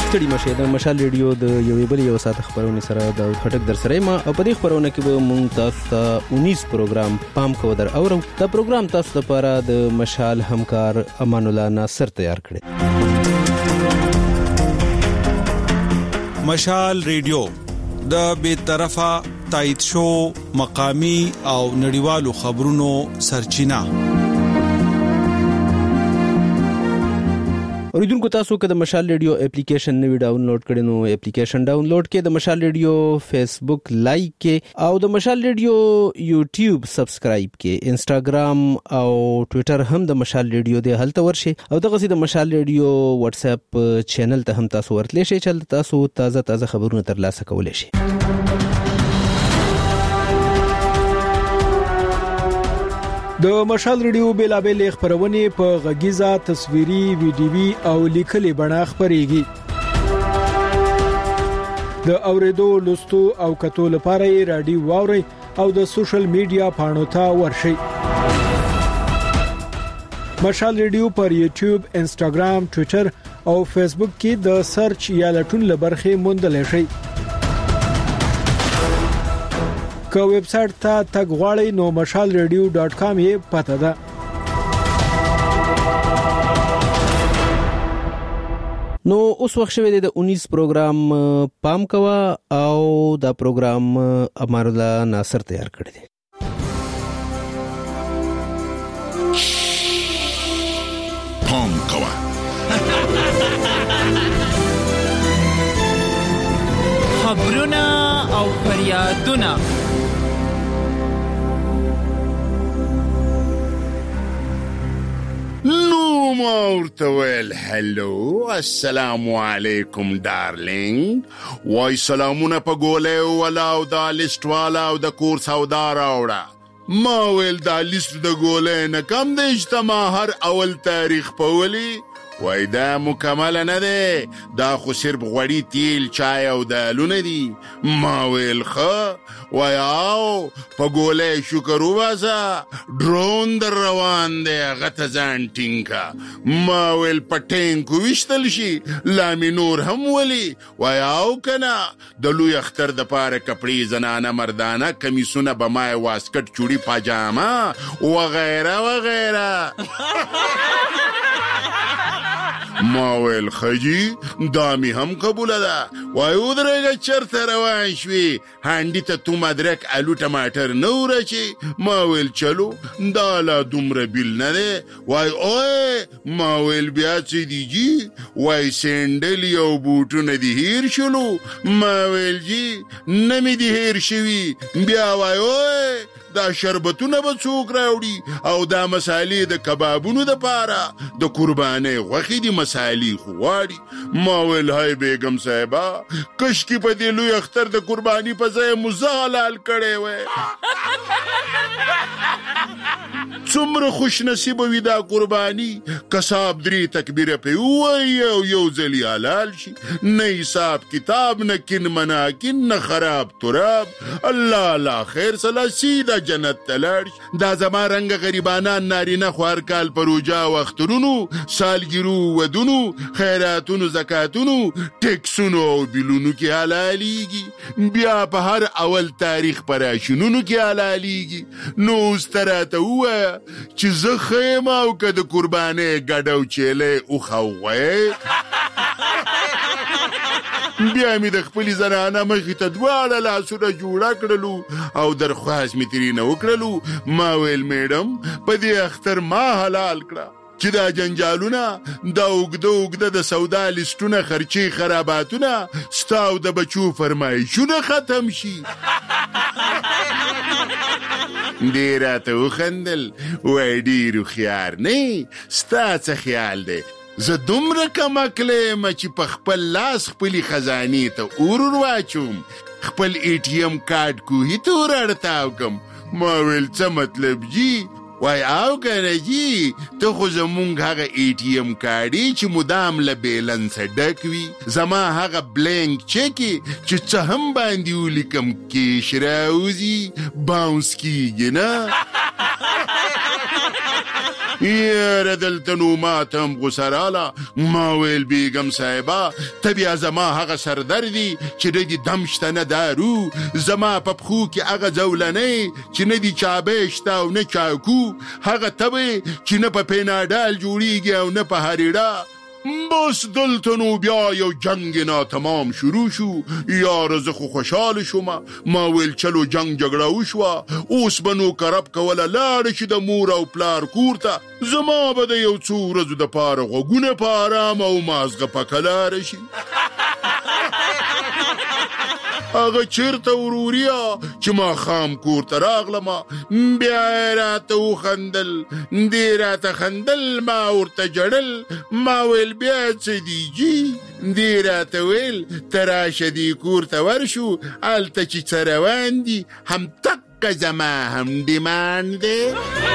ستړي مشه د مشال ریډیو د یوې بلې یو ساعت خبرونه سره د خټک در سره ما په دې خبرونه کې به مونږ تاسو ته 19 پروګرام پام کو در اورو دا پروګرام تاسو لپاره د مشال همکار امان الله ناصر تیار کړي مشال ریډیو د بے طرفه تایید شو مقامی او نړیوالو خبرونو سرچینه اوریدونکو تاسو که د مشال ریډیو اپلیکیشن نوی ډاونلوډ کړئ نو اپلیکیشن ډاونلوډ کړئ د مشال ریډیو فیسبوک لایک کړئ او د مشال ریډیو یوټیوب سبسکرایب کړئ انستګرام او ټوئیټر هم د مشال ریډیو دی هلته ورشي او دغه سي د مشال ریډیو واتس اپ چینل ته هم تاسو ورتلی شئ چې تاسو تازه خبرونه ترلاسه کولای شئ د مشال ریډیو بیلابل خبرونه په غږیزه تصویري ویډیوي او لیکلي بڼه خبريږي د اوریدو لوستو او کتو لپاره رادیو واوري او د سوشل میډیا پاڼو ته ورشي مشال ریډیو پر یوټیوب انستګرام ټوئیټر او فیسبوک کې د سرچ یا لټون لبرخه موندل شي که ویب سټ ته تګ غواړئ نو mashalradio.com یې پته ده نو اوس وخت شوه د 19 پروګرام پام کوا او دا پروګرام امان الله ناصر تیار کړی دی پام کوا خبرونه او فریادونه نو مورته ویل هلو السلام علیکم ډارلینګ وای سلامونه په ګوله ولا او دا لیست والا او د کور سودا راوړه ما ویل دا لیست د ګوله نه کم د اجتماع هر اول تاریخ په ولی وای دا مکمل نه ده دا خو صرف غوړی تیل چای او دالونه دي ما ویل خو وای او په ګوله شکر وباسه ډرون در روان دی غته ځان ټینګه ما ویل پټینګ وشتل شي لامي نور هم ولی وای او کنه د لوی اختر د پاره کپړې زنانه مردانه کمیسونه بمای واسکټ چوړي پاجامه وغیرہ وغیرہ ما ویل خجی دامی هم قبول ده وای ودرگه چرته روان شوی هندی تا تو مدرک الو ٹماٹر نو رچی ما ویل چلو دالا دومره بیل نده وای اوه ما ویل بیا چی دی جی وای سینڈل یو بوٹو ندی هیر شلو ما ویل جی نمی دی هیر شوی بیا وای اوه دا شربتونه به څوک راوړي او دا مسالې د کبابونو د پاره د قربانې غوښې دي مسالې خو غواړي ما ویل هاي بیگم صاحبه کشکې په دې لوی اختر د قرباني په ځای مزه حلال کړی وی څومره خوش نصیب وي دا قرباني کساب درې تکبیره په وای او یو ځلی حلال شي نه حساب کتاب نه کین مناکین نه خراب تراب الله لا خیر سلا سیده جنت تلړ دا زما رنگ غریبانان نارینه خوار کال پروجا وختونو سالګرو ودونو خیراتونو زکاتونو ټیکسونو او بیلونو کې حلاليږي بیا په هر اول تاریخ پراشونو کې حلاليږي نو ستراته وای چې زه خیمه او که د قربانې ګډو چیلې او خووې بیا می د خپل زنانه مخې ته دواړه لاسونه جوړه کړلو او درخواست می ترې نه وکړلو ما ویل میډم په دې اختر ما حلال کړه چې دا جنجالونه دا اوږده د سودا لیستونه خرچي خراباتونه ستاو د بچو فرمایشونه ختم شي ډیره ته وخندل وای ډیرو خیار نه ستا څه خیال دی زه دومره کمکلی یم چې په خپل لاس خپلې خزانې ته اور واچوم خپل ATM کارت کوهي ته ور اړتاو کم ما ویل څه مطلب جی وای او کنه جی ته خو زمونږ هغه ATM کارت چې مدام له بیلنس ډک وي زما هغه بلینک چکی چې څه هم باندې ولیکم کیش راوځي باونس کیږي نه یاره دلته نو ماته هم غوسه راله. ما ویل بیګم صاحبه ته بیا زما هغه سردردي چې نه دي دم شته نه دارو، زما په پښو کې هغه ځولنۍ چې نه دي چابی شته او نه چاکو، هغه تبې چې نه په پیناډال جوړیږي او نه په هریډه. بس دلته نو بیا یو جنگ ناتمام شروع شو. یاره زه خو خوشحاله شومه. ما ویل چلو جنگ جګړه وشوه، اوس به نو کرب کوله لاړه شي د مور او پلار کور ته. زما به د یو څو ورځو دپاره غوږونه په ارام او مازغه پکه لاره شي. هغه چیرته وروریا چې ما خام کور ته راغلمه، بیا یې راته وخندل، دې راته خندل، ما ورته جړل. ما ویل بیا څه دي جي؟ دې راته ویل ته راشه دې کور ته ورشو، هلته چې څه روان دي همدقه زما هم ډیمانډ دی.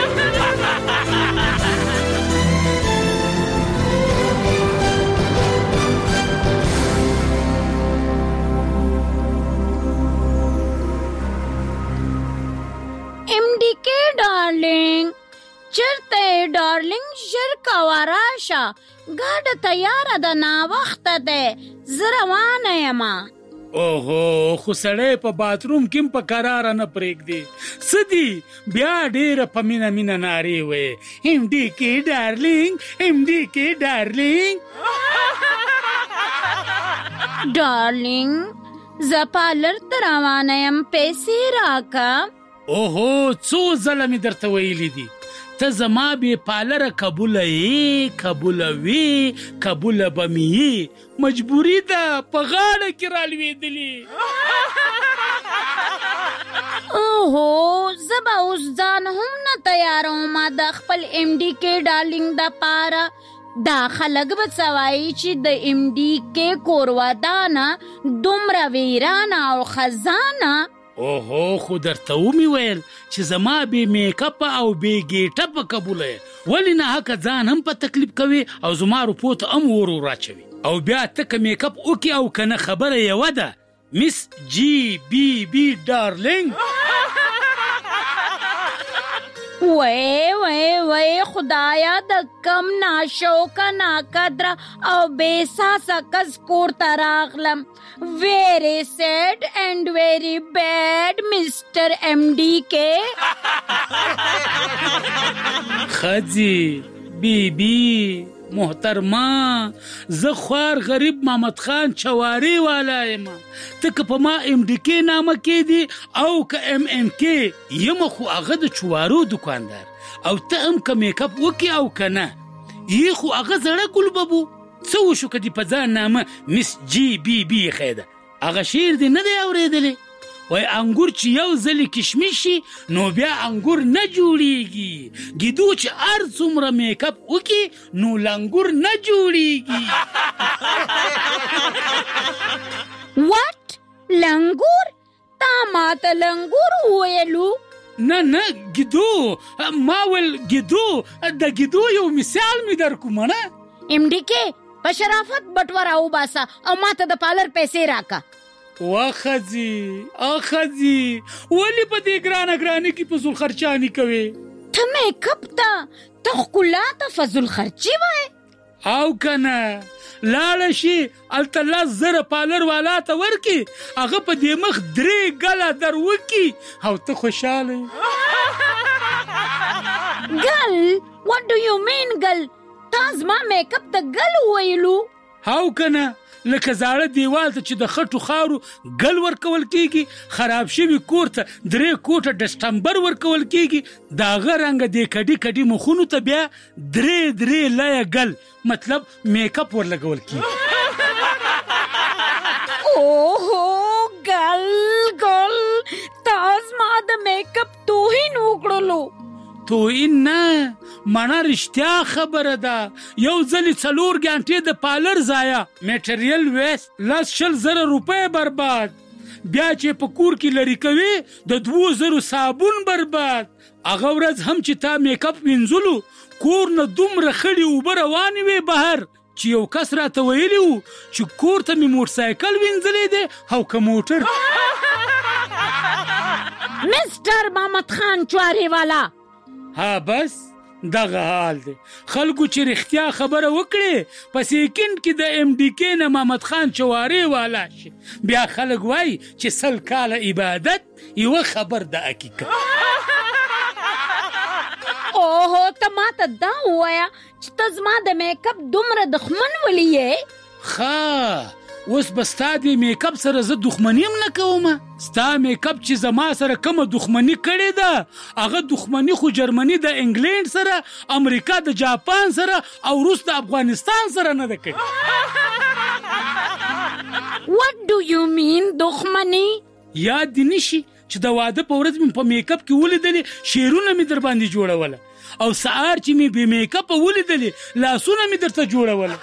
MDK ډارلینګ چرته ډارلینګ ژر کوه راشه، ګاډه تیاره ده ناوخته دی، زه روانه یمه. اوهو خو سړی په باتروم کې هم په کراره نه پرېږدي. څه دي بیا ډېره په مینه مینه نارې ویې MDK ډارلینګ MDK ډارلینګ. ډارلینګ زه پارلر ته روانه یم، پیسې راکه. اوهو څو ځله مې درته ویلي دي ته زما بې پالره قبوله یې، قبوله وې، قبوله به مې یې، مجبوري ده په غاړه کې رالوېدلې. اوهو زه به اوس ځان هم نه تیاروم د خپل MDK ډارلینګ دپاره. دا خلک به څه وایي چې د MDK کور ودانه دومره ویرانه او خزانه. اوهو خو درته ومې ویل چې زما بې میکپ او بې ګیټپه قبوله یې، ولې نه حقه ځان هم په تکلیف کوي او زما روپو ته هم ور اچوي، او بیا ته که میکپ وکړي او که نه خبره یوه ده مس GBB ډارلینګ. وای خدایا د کم ناشوکه ناقدره او بے ساسه کس کور ته راغلم. ویری سیډ اینڈ ویری بیډ مسټر MDK. خځې بیبي محترمه زه خوار غریب محمد خان چواري والا یم، ته که په ما MDK نامه کېدي او که MNK یم، خو هغه د چوارو دکاندار، او ته هم که میکپ وکړي او که نه یې، خو هغه زړه ګلببو. څه وشو که دې په ځان نامه مس GBB ایښی ده؟ هغه شعر دې نه دی اورېدلی؟ وای انګور چې یو ځلې کشمش شي نو بیا انګور نه جوړیږي، ګیدو چې هر څومره میکپ وکړي نو لنګور نه جوړیږي. واټ لنګور؟ تا ماته لنګور وویلو؟ نه ګیدو، ما ویل ګیدو، د ګیدو یو مثال مې در کومه نه. MDK په شرافت بټوره وباسه او ماته د پارلر پیسې راکه. واخځي ولې په دې ګرانه کې فضول خرچاني کوي؟ ته میکپ ته ښکلا ته فضول خرچي وای؟ او که نه لاړه شي هلته 10,000 پارلر والا ته ورکړي، هغه په دې مخ 3 ګله در وکړي او ته خوشحاله یې. ګل؟ what do you mean ګل؟ تا زما میکپ ته ګل ویلو؟ او که نه لکه زاړه دیوال ته چې د خټو خاورو ګل ورکول کېږي، خراب شوي کور ته 3 کوټه ډسټمبر ورکول کېږي، د هغه رنګه دې کډي مخونو ته بیا 3 لایه ګل مطلب میکپ ورلګول کېږي. اوهو ګل تا زما د میکپ توهین وکړلو. توهین نه، مانا رښتیا خبره ده. یو ځلې 4 ګانټې د پارلر ضایع، میټریل ویست، 10,000 روپۍ برباد، بیا چې په کور کې لري کوي د 2,000 صابون برباد. هغه ورځ هم چې تا میکپ وینځلو کور نه دومره خړې اوبه روانې وې بهر چې یو کس راته ویلی و چې کور ته مې موټرسایکل وینځلی دی او که موټر. مستر محمد خان چواري والا، ها بس دغه حال دی. خلکو چې رښتیا خبره وکړي په سیکنډ کې د ایم ډي کې نه محمد خان چواري والا شي، بیا خلک وایي چې 100 کاله عبادت یوه خبر د حقیقت. اوهو ته ماته دا ووایه چې ته زما د میک اپ دومره دښمن ولې یې؟ ښه اوس به ستا د میک اپ سره زه دښمني هم نه کوم. ستا میک اپ چې زما سره کومه دښمني کړې ده هغه دښمني خو جرمني د انګلینډ سره، امریکا د جاپان سره او روس د افغانستان سره نه ده کړې. What do you mean دښمني؟ یاد دې نشي چې د واده په ورځ مې په میک اپ کې ولیدلې شعرونه مې در باندې جوړوله، او سهار چې مې بې میک اپ ولیدلې لاسونه مې درته جوړوله.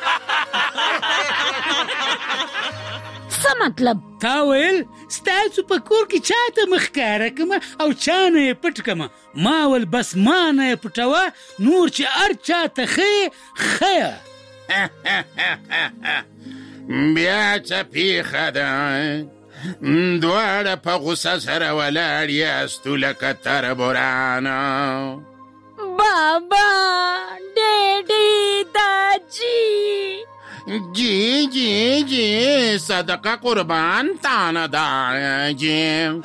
څه مطلب؟ تا ویل ستاسو په کور کې چاته مخ ښکاره کړمه او چا نه یې پټ کړمه. ما ول بس ما نه یې پټوه، نور چې هر چاته ښیې ښیه. بیا څه پیښه ده؟ دواړه په غوسه سره ولاړ یاستو لکه تربورانه. بابا، ډېډی، داجی. جی جی جی صدقه قربان تانه دا جی.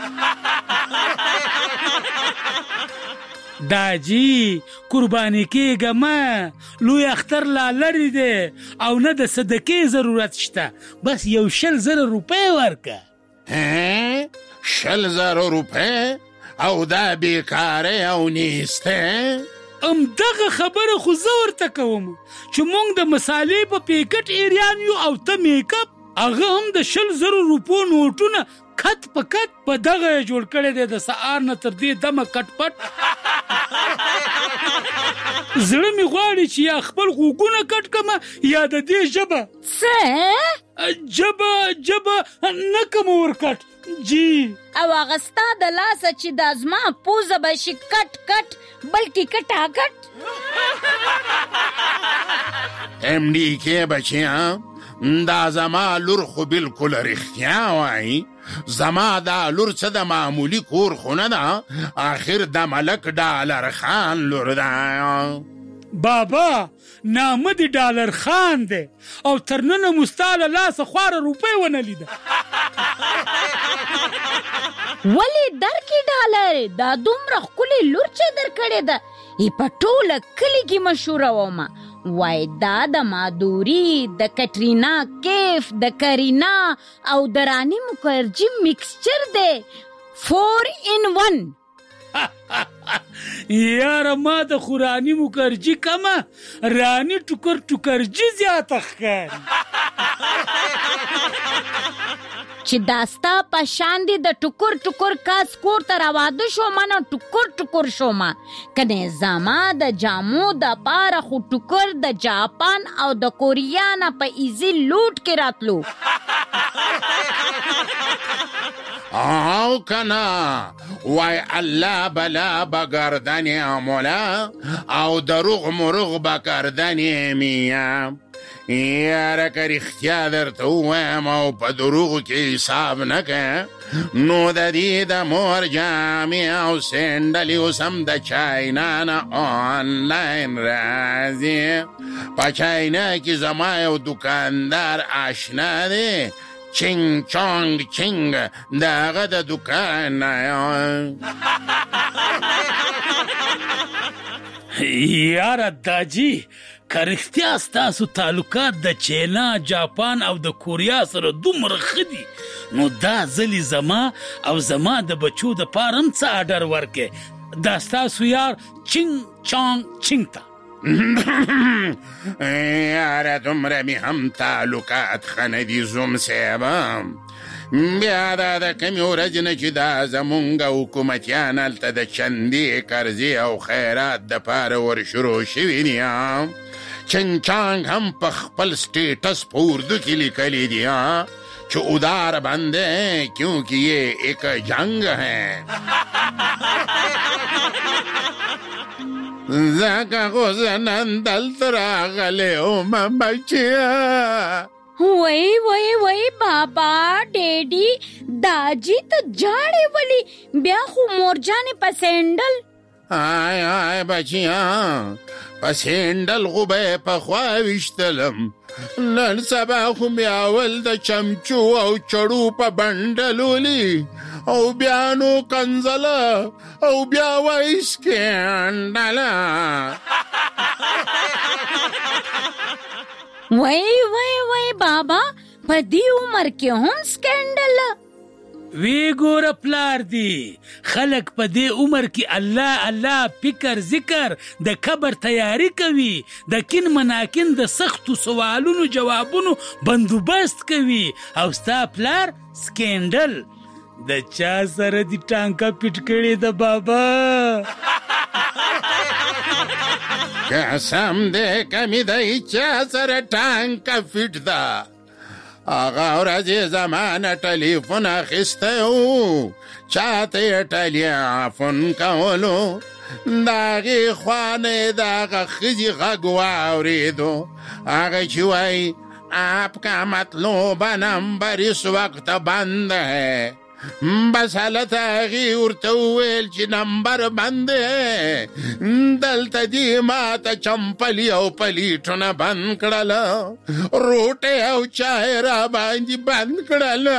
داجی قربانی کېږه مه، لوی اختر لا لرې دی او نه د صدقې ضرورت شته، بس 100,000 روپۍ ورکه. 100,000 روپۍ او دا بیکاره او نیسته؟ دغه خبره خو زه ورته کوم چې مونږ د مسالې په پیکټ ایریان یو او ته میک اپ، هغه هم د 100,000 روپو نوټونه کټ په کټ په دغه جوړ کړی دی د سهار نه تر دې دمه کټ پټ. زړه مې غواړي چې یا خپل غوږونه کټ کړمه یا د دې ژبه ژبه نه کوم ورکټ جی. او هغه ستا د لاسه چې دا زما پوزه به شي کټ کټ بلکې کټاکټ. ایم ډي کې بچیان، دا زما لور خو بلکل رښتیا وایي. زما دا لور څه د معمولی کور خو نه ده، آخر د ملک ډالر خان لور ده. بابا نامه دی ډالر خان دی او تر ننه مو ستا له لاسه خواره روپۍ ونه لیده. ولې درکې ډالر؟ دا دومره ښکلې لور چې درکړې ده ای په ټوله کلي کې مشهوره ومه. وای دا د مادوري، د کټرینا کیف، د کرینا او د رانی مکرجي مکسچر دی، 4 in 1. یاره ما د خو رانی مکرجي کمه، رانی ټوکرجي زیاته ښکاري. چې دا ستا په شان دی د ټوکر کاس کور ته راواده شومه نو ټوکر شومه، کنې زما د جامو د پاره خو ټوکر د جاپان او د کوریا نه په ایزي لوټ کې راتلو. او کنا وای الله بلا بگردن مولا او دروغ مرغ بگردن میا. یاره که رښتیا درته ووایم او په دروغو کې حساب نه که، نو د دې د مور جامې او سینډلې اوس هم د چاینا نه آنلاین راځي. په چاینا کې زما یو دوکاندار آشنا دی، چینګ چانګ چینګ د هغه د دوکان نه. یاره داجی که رښتیا ستاسو تعلقات د چینا، جاپان او د کوریا سره دومره ښه دي نو دا ځلې زما او زما د بچو د پاره هم څه آډر ورکې. دا ستاسو یار چینګ چانګ چینګ ته. یاره دومره مې هم تعلقات ښه نه دي زوم صیبه. بیا دا د کمې ورځې نه چې دا زمونږ حکومتیان هلته د چندې قرضې او خیرات دپاره ورشروع شوي دي. چنګ چانګ هم په خپل سټیټس په اردو کې لیکلی دي چې ادار بند ہے کیونکہ یہ ایک جنگ ہے. زکا غزنن دلته راغلی اومه بچیا. وای بابا، ډیډي، داجی ته جاړې ولی؟ بیا خو مورجانې په سینډل. آی بچیان پس هندل خو به پخوا ویشتلم نن سبا خو مې اول د چمچو او چړو په بنډلولي او بیا نو کنځله او بیا وایي سکینډله وای بابا په دې عمر کې هم سکینډل وی ګوره پلار دی خلک په دې عمر کې الله الله فکر ذکر د قبر تیاری کوي د کین مناکین د سختو سوالونو جوابونو بندوبست کوي او ستا پلار سکینډل د چا سره دی ټانکه پټ کړي د بابا قسم دې کمی دی چا سره ټانکه فټ ده آغا ورځې زمانه ټلیفون اخیستی و چاته یې ټلیفون کولو د هغې خوا نه یې د هغه ښځې غږ واورېدو هغه چې وایي आपका مطلوب نمبر اس وقت بند ہے بس حالت هغې ورته وویل چې نمبر بند ہے دلته دې ماته چمپلي او پلیټونه بند کړله روټۍ او چای را باندې بند کړله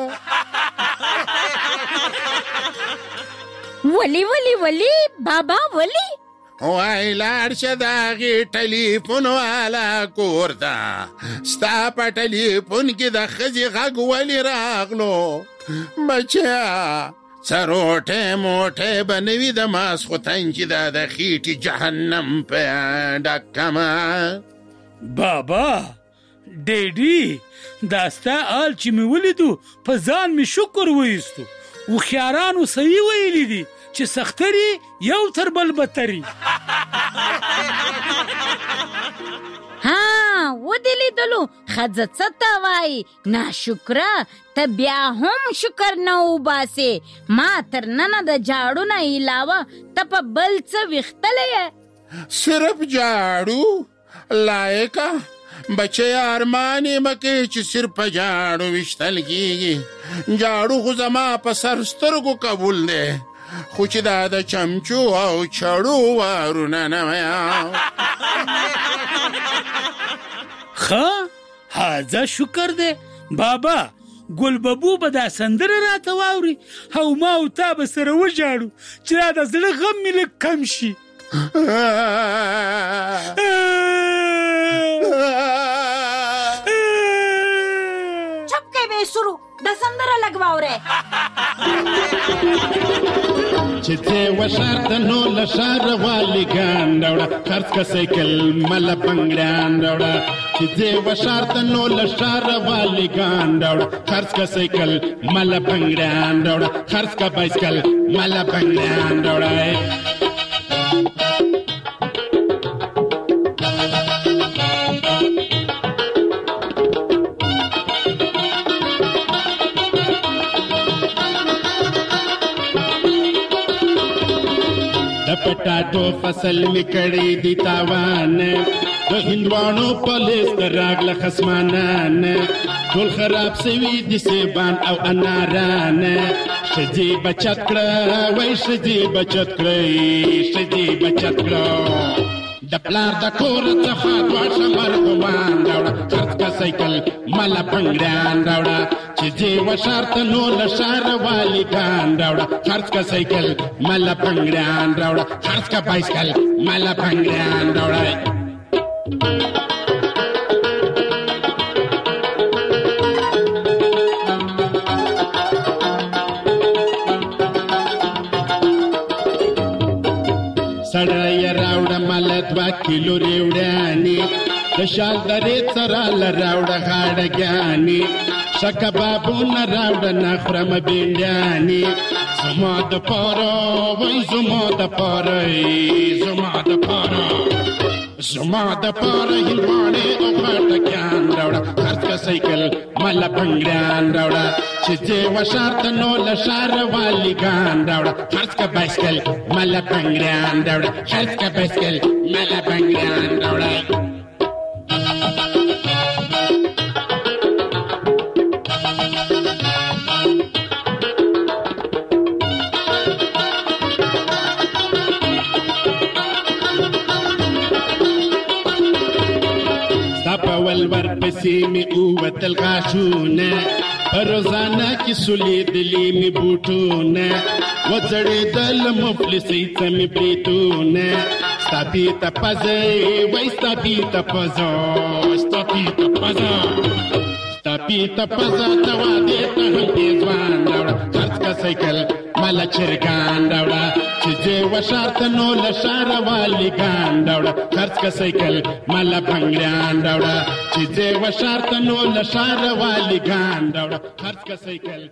ولی بابا ولی وای لاړ شه د هغې ټلیفون والا کور ته ستا په ټلیفون کې د ښځې غږ ولې راغلو بچیا څه روټۍ موټۍ به نه وي د ماسخوتن چې دا د خېټې جهنم په ډکمه بابا ډیډي دا ستا آل چې مې ولیدو په ځان مې شکر وایستو هوښیارانو صحیح ویلي دي چې سختري یو تر بل بدتري ها ودې لیدلو ښځه څه ته وایي ناشکره ته بیا هم شکر نه وباسې ما تر ننه د جاړو نه علاوه ته په بل څه ویښتلی یې صرف جاړو لایقه بچه ارمان یې مه کوې چې صرف په جاړو ویشتل کېږي جاړو خو زما په سر سترګو قبول دی خو چې دا د چمچو او چړو وارونه نه ښه هذا شکر دی بابا ګل ببو به دا سندره راته واوري او ما او تا به سره وژاړو چې دا د زړه غم مې لږ کم شي چپ کې به سرو د سندره لږ واورئ چې ته وشارته نو له ښاره والي ګان راوړه خرڅ که سایکل مله بنګړیان راوړه چې ته وشارته نو له ښاره والي ګان راوړه خرڅ که سایکل مله بنګړیان راوړه خرڅ که بایسکل مله بنګړیان راوړه پټاټو فصل می کړي دي تاوان د هندوانو په لیست راغله خصمانان ټول خراب سوي دي سیبان او اناران ښځې بچت کړه وای ښځې بچت کړئ ښځې بچت کړه د پلار د کور څخه دوه شمر ګمان راوړه خرڅ که سایکل مله بنګړیان راوړه چې ځې وشارته نو له ښاره والي ګان راوړه خرڅ که سایکل مله بنګړیان راوړه خرڅ که بایسکل مله بنګړیان راوړه سړی راوړه مله 2 کیلو ریوډیانې د شال درې څراله راوړه غاړګیانې ښه کبابونه راوړه نه خورمه بینډیانې زما دپاره وای زما دپاره زما دپاره زما دپاره هندواڼې او خټکیان راوړه خرڅ که سایکل مله بنګړیان راوړه چې ځې وشارته نو له ښاره والي ګان راوړه خرڅ که بایسکل مله بنګړیان راوړه خرڅ که بایسکل مله بنګړیان راوړه مفلسی می اوتل غاشونه روزانه کې سولیدلی می بوټونه وځړېدل مفلسی ته می بریتونه ستاپی ته پزې وای ستاپی ته پزو ستاپی ته پزو ستاپی ته پزو ته وادي ته ځوان راوړه خرڅ کا سایکل مالا چرګان راوړه چې دې وشارت نو لشار والی ګان راوړه خرڅ کا سایکل مالا بنگړان راوړه چې دې وشارت نو لشار والی ګان راوړه خرڅ کا سایکل.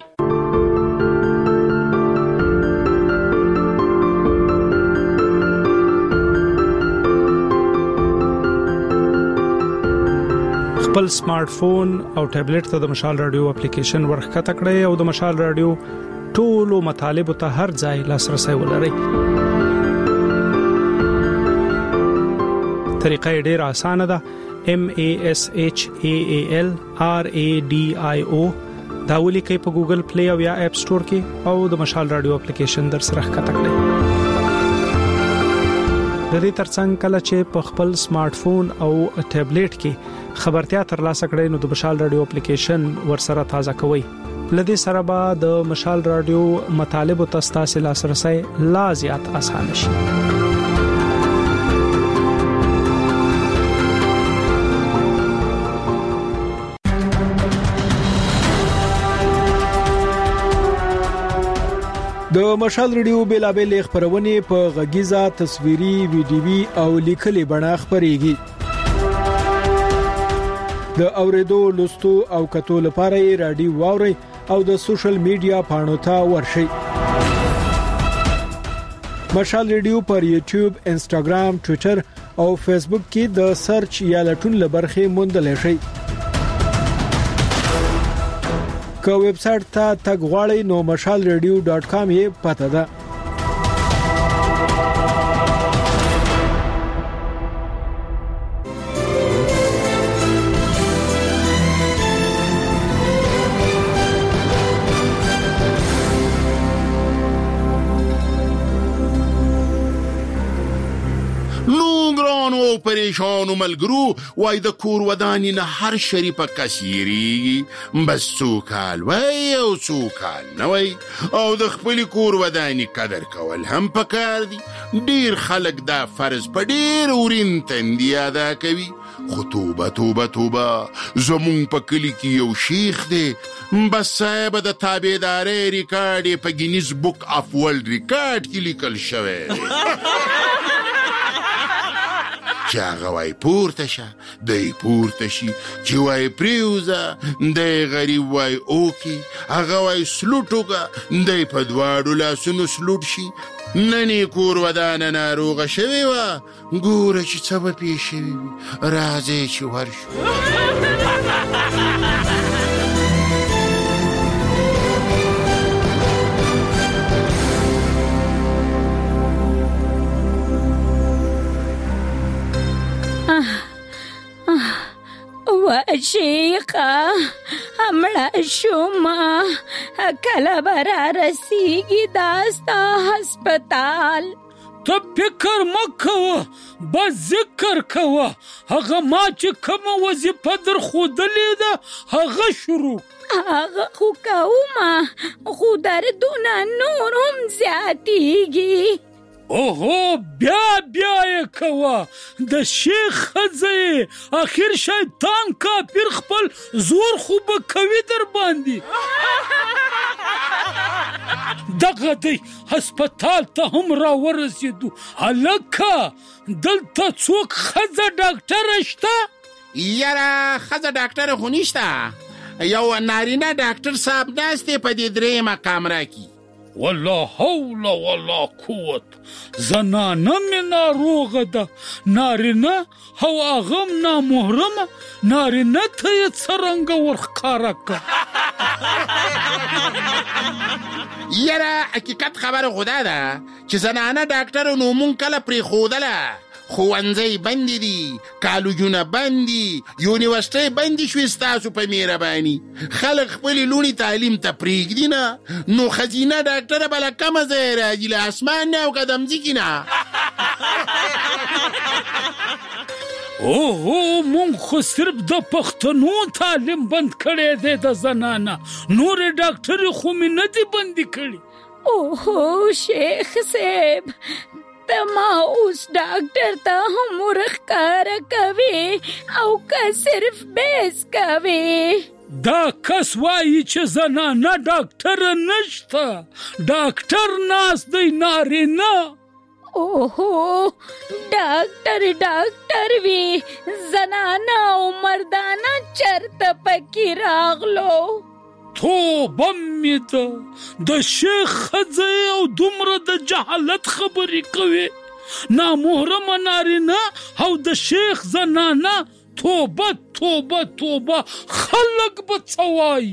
خپل سمارټ فون او ټابلیټ ته د مشال رادیو اپلیکیشن ورخته کړئ او د مشال رادیو ټولو مطالب ته هر ځای لاسرسي ولرئ. طریقه ډېره اسانه ده. MASHAALRADIO دا ولیکئ په ګوګل پلی او یا اپ سٹور کې او د مشال رادیو اپلیکیشن در سره ښکته کړئ. د دې ترڅنګ کله چې په خپل سمارټ فون او ټابلیټ کې خبرتیا ترلاسه کړئ نو د مشال رادیو اپلیکیشن ورسره تازه کوئ. لدې سره به د مشال رادیو مطالب او تاسو لاسرسي لا زیات آسان شي. د مشال رادیو بیلابل خبرونه په غږیزه تصویري ویډیوي او لیکلي بڼه خبريږي. د اوریدو لوستو او کتو لپاره رادیو واوري او د سوشل میډیا پاڼو ته ورشي. مشال رادیو پر یوټیوب، انستګرام، ټوئیټر او فیسبوک کې د سرچ یا لټون لبرخه موندل شي. که ویب سټ ته تګ غواړئ نو mashalradio.com یې پته ده. پریشان ملګرو وای د کور ودانی نه هر شریفه کثیری بس څوکال وای او څوکال نه وای او د خپل کور ودانی قدر کول هم پکار دي. ډیر خلک دا فرض په ډیر ورین تندي ادا کوي. خو توبه توبه توبه زمون په کلی کې یو شیخ دی بس صاحب د تابعداري ریکارډ په گینیز بک اف ورلد ریکارډ کې لیکل شوی چې هغه وای پورته شه دی پورته شي چې وای پریوزه دی غریب وای اوکی هغه وای سلوټوګه دی په دواړو لاسونو سلوټ شي. ننی کور ودانه ناروغه شوی و ګوره چې څه به پیښ شوي راځئ چې ورشو. شیخه امړه شوما کله برا رسیږي داستا هسپتال. ته فکر مکوه بس ذکر کوه هغه ما چې کوم وظیفه در خودلې ده هغه شروع هغه خو کومه خو دردونه نور هم زیاتیږي. اوهو بیا یې کوه د شیخ ښځې اخر شیطان کافر خپل زور خو به کوي در باندې. دغه دی هسپتال ته هم را ورسېدو. هلکه دلته څوک ښځه ډاکټره شته؟ یاره ښځه ډاکټره خو نشته. یو نارینه ډاکټر صاحب ناست دی په دې درېیمه کامره کې. والله حول ولا قوت زنانه می ناروغه ده نارینه او هغه نامحرمه نارینه ته یې څرنګه ورښکاره کړه. یاره حقیقت خبره خو دا ده چې زنانه ډاکټره نو مونږ کله پرېښودله. ښوونځی بندې دي، کالجونه بند دي، یونیورسټۍ بندې شوې ستاسو په مهرباني. خلک خپلې لوڼې تعلیم ته پرېږدي نه نو ښځینه ډاکټره به له کومه ځایه راځي؟ له اسمان نه او که د مځکې نه. اوهو مونږ خو صرف د پښتنو تعلیم بند کړی دی د زنانه، نورې ډاکټرې خو مې نه دي بندي کړي. اوهو شیخ صاحب، ته ما اوس ډاکټر ته هم ورښکاره کوې او که صرف بیس کوې؟ دا کس وایي چې زنانه ډاکټره نشته، ډاکټر ناست دی نارینه. اوهو ډاکټر وی، زنانه او مردانه چرته پکې راغلو؟ توبه مې ده، د شیخ ښځې او دومره د جهالت خبرې کوي، نامحرمه نارینه او د شیخ زنانه. توبه توبه توبه، خلک به څه وایي؟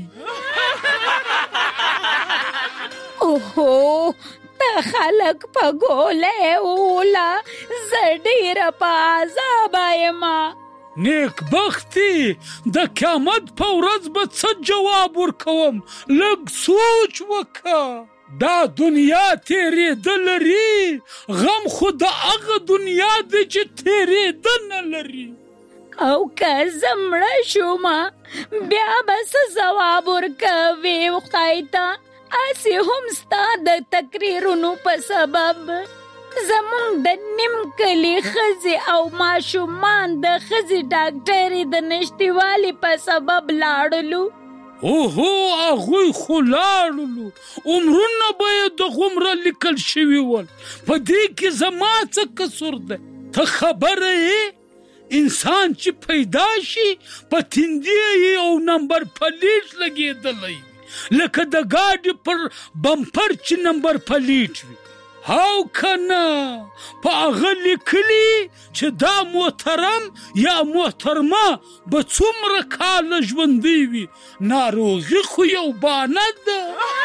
اوهو ته خلک په ګوله اوله، زه ډېره په عذابه یمه. نیکبختي، د قیامت په ورځ به څه جواب ورکوم؟ لږ سوچ وکړه. دا دنیا تېرېده لري، غم خو د هغه دنیا دی چې تېرېده نه لري. او که زه مړه شومه بیا به څه ځواب ورکوې خدای ته؟ هسې هم ستا د تقریرونو په سبب زمونږ د نیم کلي ښځې او ماشومان د ښځې ډاکټرې د نشتوالي په سبب لاړلو. اوهو هغوی خو لاړلو، عمرونه به یې دغومره لیکل شوي ول، په دې کې زما څه قصور دی؟ ته خبره یې انسان چې پیدا شي په تندي یې او نمبر پلیټ لګېدلی وي، لکه د ګاډي پر بمپر چې نمبر پلیټ وي، او کنه په هغه لیکلي چې دا محترم یا محترمه به څومره کاله ژوندی وي. ناروغي خو یو بانه ده.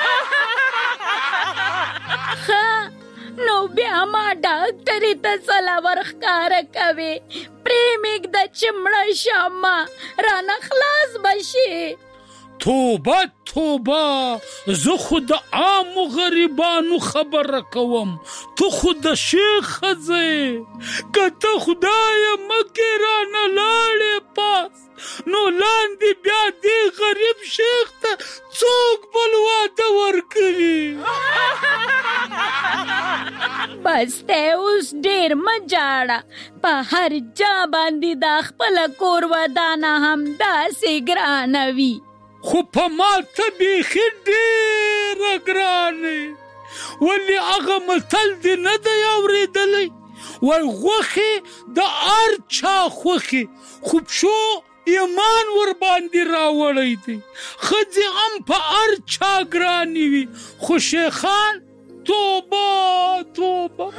نو بیا ما ډاکټرې ته څله ورښکاره کوې؟ پرېمږده چې مړه شم، رانه خلاص به شي. توبه توبه، زه خو د عامو غریبانو خبره کوم، تو خو د شیخ ښځې. که ته خدایه مکې رانه لاړې پاس، نو لاندې بیا دې غریب شیخ ته څوک بل واده ورکوي؟ بس ته اوس ډېر مه جاړه، په هر جا باندې دا خپله کور ودانه همداسې ګرانه وي. خو په ما ته بیخي ډېره ګرانې، ولې هغه متل دې نه دی اورېدلی؟ وای غوښې د هر چا خوښې، خو پشو ایمان ور باندې راوړی دی. ښځې هم په هر چا ګرانې وي، خو شیخان توبه توبه.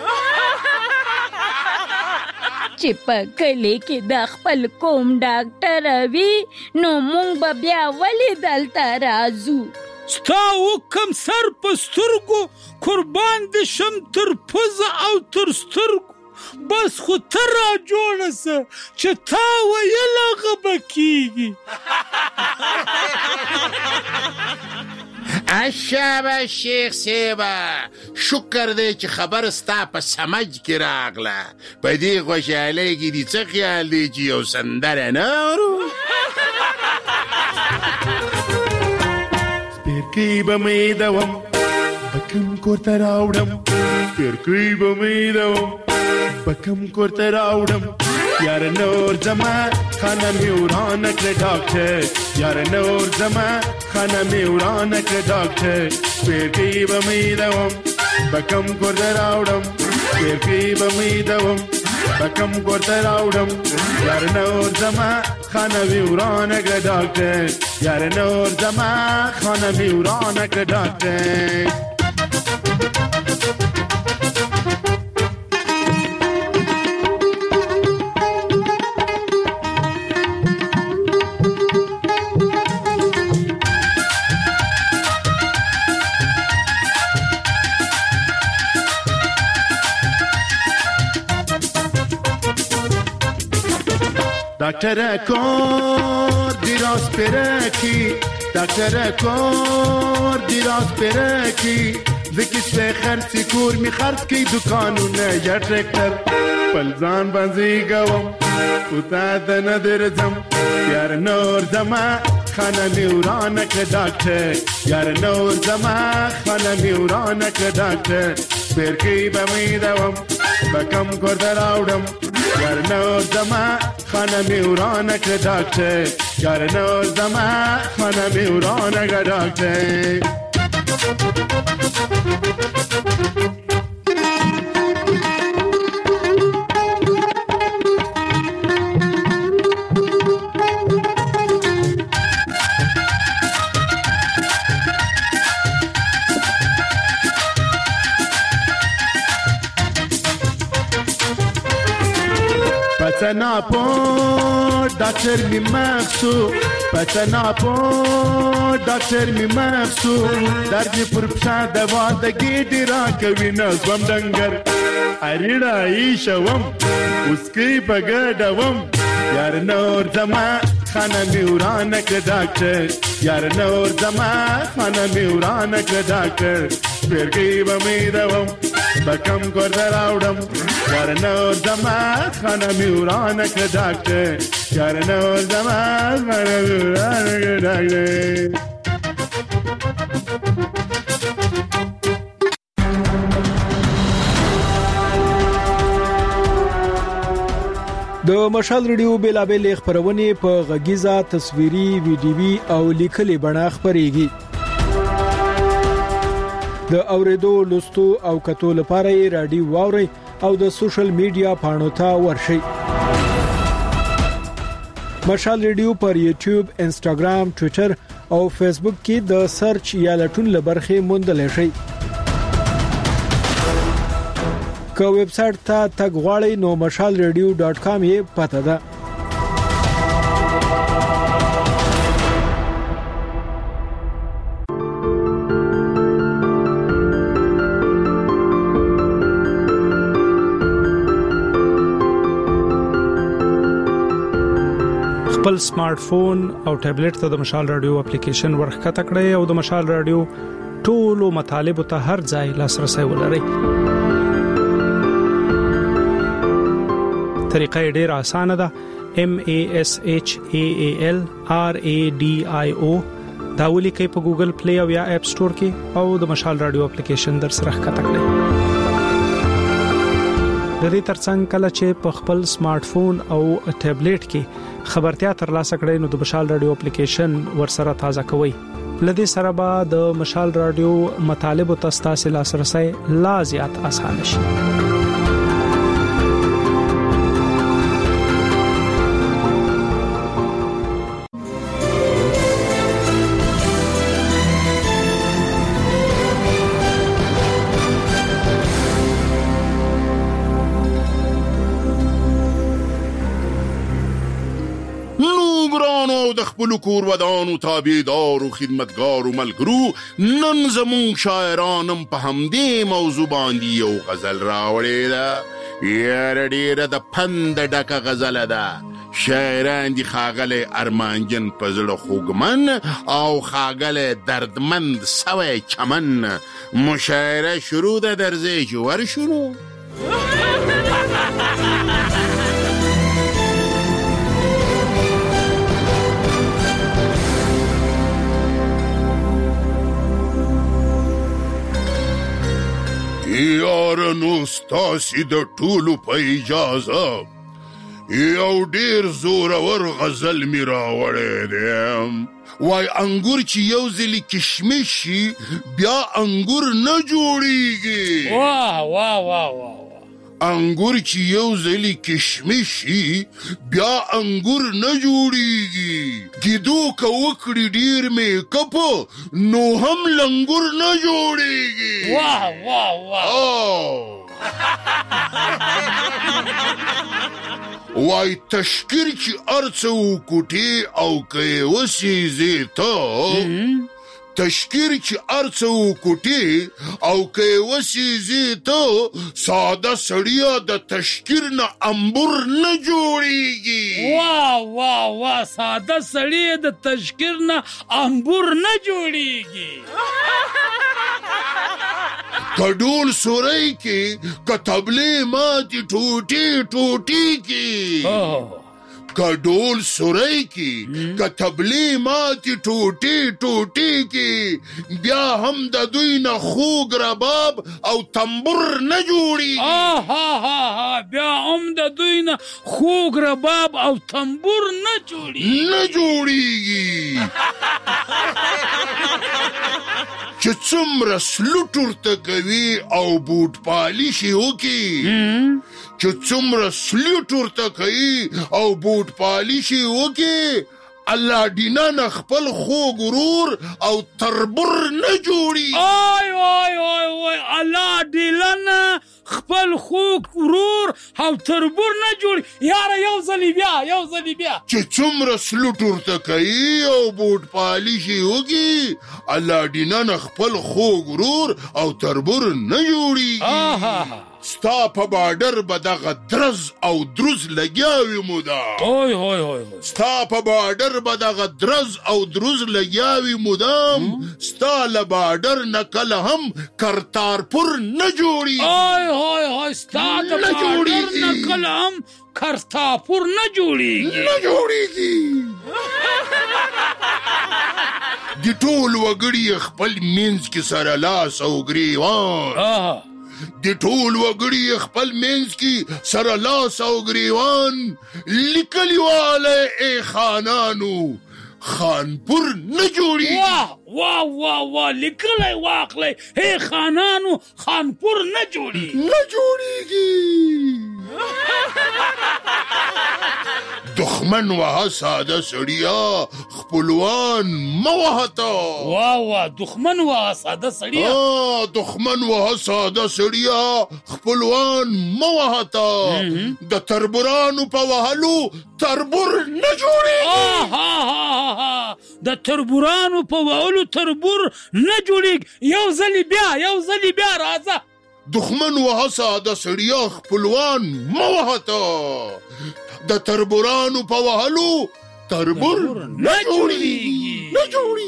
چې په کلي کې د خپل قوم ډاکټره وي، نو مونږ به بیا ولې دلته راځو؟ ستا حکم سر په سترګو، قربان دې شم تر پزه او تر سترګو. بس خو ته را جوړه سه چې تا ویل هغه به کېږي. اشابه شیخ صاحبه، شکر دی چې خبر ستا په سمج کې راغله. په دې خوشحالۍ کې دې څه خیال دی چې یو سندره نه اورو؟ سپېرکۍ به مې دوم، به کوم کور ته راوړم؟ سپېرکۍ به مې دوم، به کوم کور ته راوړم؟ یار نور زما خانه مې ورانه کړه ډاکټر، یار نور زما خانه مې ورانه کړه ډاکټر. سپېرکۍ به مې دوم، به کوم کور ته راوړم؟ سپېرکۍ به مې دوم، به کوم کور ته راوړم؟ یار نور زما خانه مې ورانه کړه ډاکټر، یار نور زما خانه مې ورانه کړه ډاکټر. دکتر کار دیراز پرکی، دکتر کار دیراز پرکی، زکیسه خرڅ کور می خرڅ کی دکانونه یا ټریکټر پلزان باندې گوم پتا د نظر زم یار نور زما خانه میورانه که ډاکټر یار نور زما خانه میورانه که ډاکټر پیرکی به میدوم بکم کور دراوډم یار نور زما خانه میورانه که ډاکټر یار نور زما خانه میورانه که ډاکټر پتنا پو ډاکټر می مخسو پتنا پو ډاکټر می مخسو درد پر پښه دوا د ګیډی را کوي نظم ډنګر اړیړا ایشوم اسکی بغډوم یار نور زما خانه میورانه که ډاکټر یار نور زما خانه میورانه که ډاکټر پیرګي به میدوم بکم کور دراوډم یار نور زما خانه میورانه که ډاکټر یار نور زما خانه میورانه که ډاکټر د مشال ریډیو بیلابل خبرونه په غږیزه تصویري ویډیوي او لیکلي بڼه خبريږي د اوریدو لوستو او کتو لپاره رادیو واوري او د سوشل میډیا پاڼو ته ورشي مشال ریډیو پر یوټیوب انستګرام ټوئیټر او فیسبوک کې د سرچ یا لټون لبرخه موندل شي که ویب سټ ته تګ غواړئ نو mashalradio.com یې پته ده خپل سمارټ فون او ټابلیټ ته د مشال رادیو اپلیکیشن ورخکته کړئ او د مشال رادیو ټولو مطالب ته هر ځای لاسرسي ولرئ طریقه ډیره اسانه ده MASHAALRADIO دا ولیکئ په ګوګل پلی او یا اپ سٹور کې او د مشال رادیو اپلیکیشن در سره ښکته کړئ د دې ترڅنګ کله چې په خپل سمارټ فون او ټابلیټ کې خبرتیا ترلاسه کړئ نو د مشال رادیو اپلیکیشن ورسره تازه کوئ لدې سره به د مشال رادیو مطالب او تاسو لاسرسي لا زیات اسانه شي د خپل کور ودانو تابعدار او خدمتګار او ملګرو نن زمون شاعرانم په همدې موضوع باندې یو غزل راوړی ده یار ډیره د پند ډکه غزل ده شاعران دي خاغله ارمانجن پزړه خوګمن او خاغله دردمند سوي چمن مشاعره شروع ده درځي جوړ شروع یار نو ستاسې د ټولو په اجازه یو ډیر زورور غزل می راوړی دی وای انګور چې یو ځلې کشمش شي بیا انګور نه جوړیږي واه واه واه واه انګور چې یو ځلې کشمش شي بیا انګور نه جوړیږي ګیدو که وکړي ډیر میکاپ نو هم لنګور نه جوړیږي واه واه واه وای تشکر چې ارڅه وکوټې او که یې وسیزې ته تشکر چې ارڅه وکوټې او که یې وسیزې ته ساده سړیه د تشکر نه انبور نه جوړیږي واه واه واه ساده سړی د تشکر نه انبور نه جوړیږي کډول سوري کې کتبلې ماتي ټوټي ټوټي کې کډول سوري کې کتبلې ماتي ټوټي ټوټي کې بیا هم د دوی نه خوږ رباب او تنبور نه جوړي بیا هم د دوی نه خوږ رباب او تنبور نه جوړيږي چې څومره سلوټ ورته کوي او بوټ پالیش وکي چې څومره سلوټ ورته کوي او بوټ پالیش وکي الله دینان خپل خو غرور او تربر نه جوړي الله دینان خپل خو غرور او تربر نه جوړي یاره یو ځلی بیا چې څومره سلوټ ورته کوي او بوټ پالیش وکي الله دینان خپل خو غرور او تربر نه جوړي ستا په بارډر به دغه درز او دروز لګیاوي مدام ستا په بارډر به دغه درز او دروز لګیاوي مدام ستا له بارډر نه کله هم کرتارپور نه جوړي ستا د بارډر نه کله هم کرتارپور نه جوړيږي د ټول وګړي خپل منځ کې سره لاس او ګریوان د ټول وګړي خپل منځ کې سره لاس او ګریوان لیکلي واله خانانو خانپور نه جوړي واه لیکلی واخلی خانانو خانپور نه جوړيږي دښمن وها ساده سړیا خپلوان موهتا دښمن وها ساده سړیا خپلوان موهتا د تربورانو په وهلو تربور نه جوړيږي د تربورانو په وهلو تربور نه جوړيږي یو ځلی بیا راځه دښمن وها ساده سړیا خپلوان موهتا د تربورانو په وهلو تربور نه جوړيږي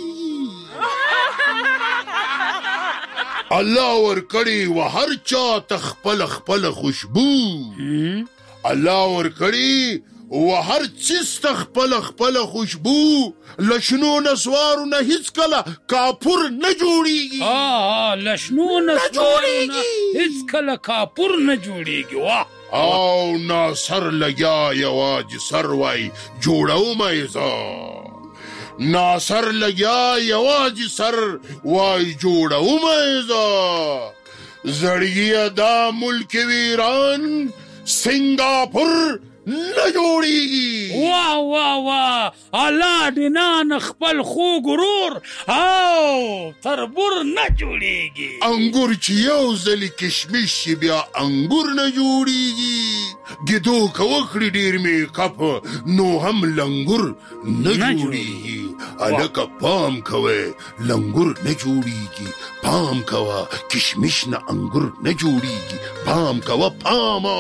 الله ورکړي و هر چا خپل خوشبو الله ورکړي و هر چیز خپل خوشبو لشنو نسوارو نه هیڅ کله کاپور نه جوړيږي لشنو نسوارو نه هیڅ کله کاپور نه جوړيږي او ناصر لگیا یواج سر وای جوړو مې ناصر لگیا یواج سر وای جوړو مې زړګیا دا ملک ویران سنگاپور نه جوړيږي واه الله دینان خپل خو غرور او تربور نه جوړيږي انګور چې یو ځلی کشمش بیا انګور نه جوړيږي ګدو کوخړي ډیر می کپ نو هم لنګور نه جوړيږي الکه پام کوي لنګور نه جوړيږي پام کوا کشمش نه انګور نه جوړيږي پام کوا پاما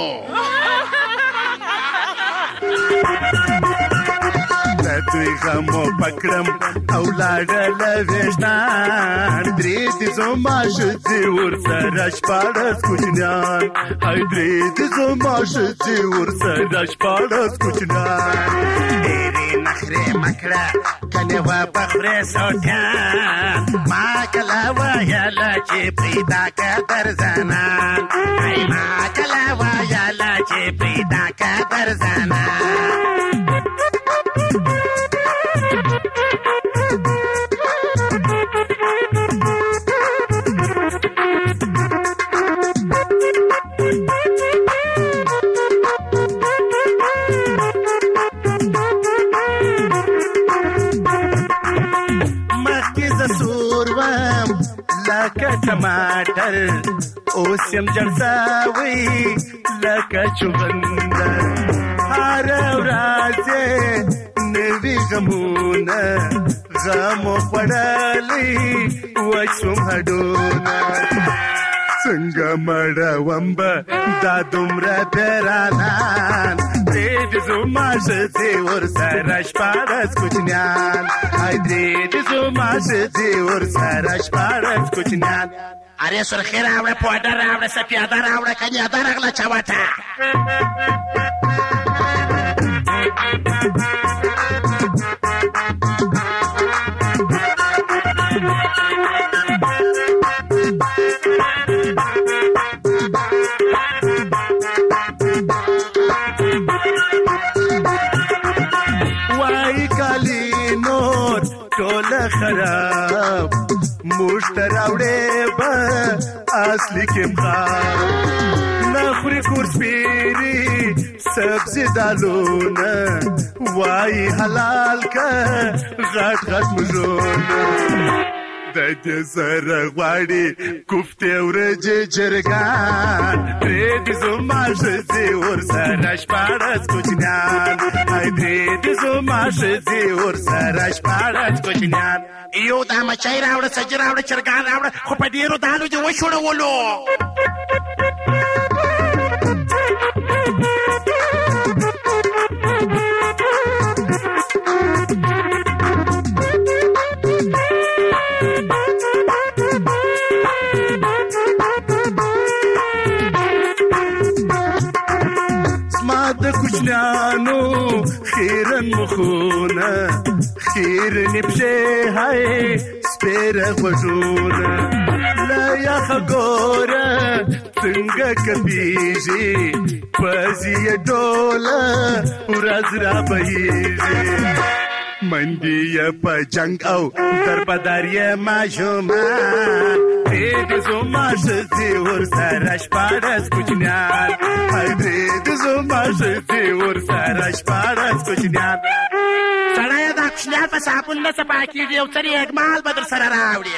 دوی غمو پکړم او لاړل وېشتان درې دې زما شځې ورسره شپاړس کوچنیان درې دې زما شځې ورسره شپاړس کوچنیان ډېرې نخرې مکړه کنه و بخرې سوټیان ما کله ویله چې پیدا که درزنان ما کله ویله چې پیدا که درزنان لکه ټماټر اوس یم جړساوي لکه چغندر هر ورځ نوي غمونه غمو خوړلي وشوم هډونه څنګه مړوم به دا دومره پیرانان دې زما شځې ورسره شپاړس کوچنیان دې زما شځې ورسره شپاړس کوچنیان اره سرخی راوړه پوډر راوړه سپیاده راوړه کنیاده راغله چواټه وای کالی نور ټول خراب مشتراوړې به اصلي کې مخار نخوري کورسپيري سبزي دالونه وای حلال کا غټ غټ مزونه د دې سره غواړي کوفته ورځې جرګان پرې دې زما شزي ور سره شپارس کوچنان هاي دې زما شزي ور سره شپارس کوچنان یو دا مچای راوړه سجی راوړه چرګان راوړه خو په ډیرو دالو دې وشوړولو د کوچنانو خیرن مخونه خیرن بشه هاي سپیر غوږونه لا یخ ګوره څنګه کبيږي پزي ډوله ورځ را بهيږي منډي په جنگ او دربداري ماجومان دې زما شتي ور سره شپارس کوچنیان هاي دې زما شتي ور سره شپارس کوچنیان سړی دا کوچنیان په صابون نه صفا کېږي او سړي اګمال به در سره راوړي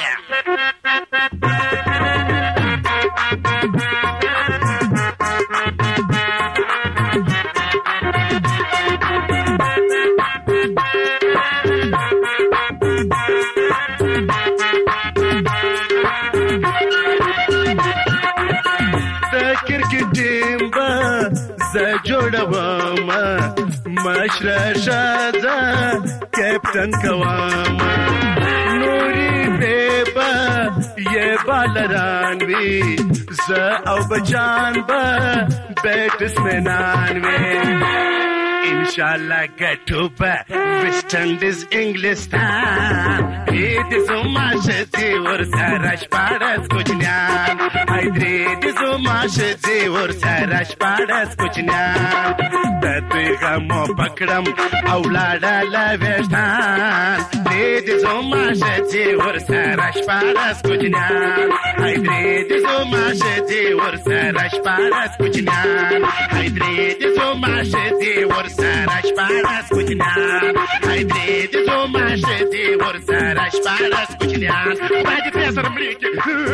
جوړوم مشره شاده کیپټن کوم نوري بیبا یہ بالران وی ز او بچان با بیټسمنان وی انشاءالله ګټو په ویسټ انډیز انګلستان دې زما شتي ور سره شپارس کوچنیان هاي دې زما شتي ور سره شپارس کوچنیان دته غمو پکړم او لاړه وېستان دې زما شتي ور سره شپارس کوچنیان هاي دې زما شتي ور سره شپارس کوچنیان هاي دې زما شتي ور سره شپارس کوچنیان هاي دې زما شتي ور سره شپارس کوچنیان باندې په سر مليکه